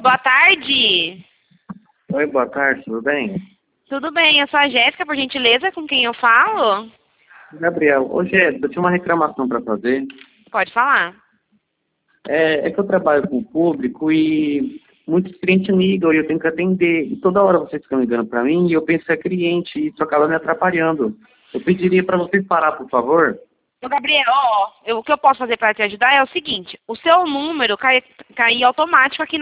Boa tarde. Oi, boa tarde, tudo bem? Tudo bem, eu sou a Jéssica, por gentileza, com quem eu falo? Gabriel, ô Jéssica, eu tinha uma reclamação para fazer. Pode falar. É que eu trabalho com o público e muitos clientes ligam e eu tenho que atender. E toda hora vocês ficam ligando para mim e eu penso que é cliente e isso acaba me atrapalhando. Eu pediria para vocês parar, por favor. Ô, Gabriel, o que eu posso fazer para te ajudar é o seguinte, o seu número cai automático aqui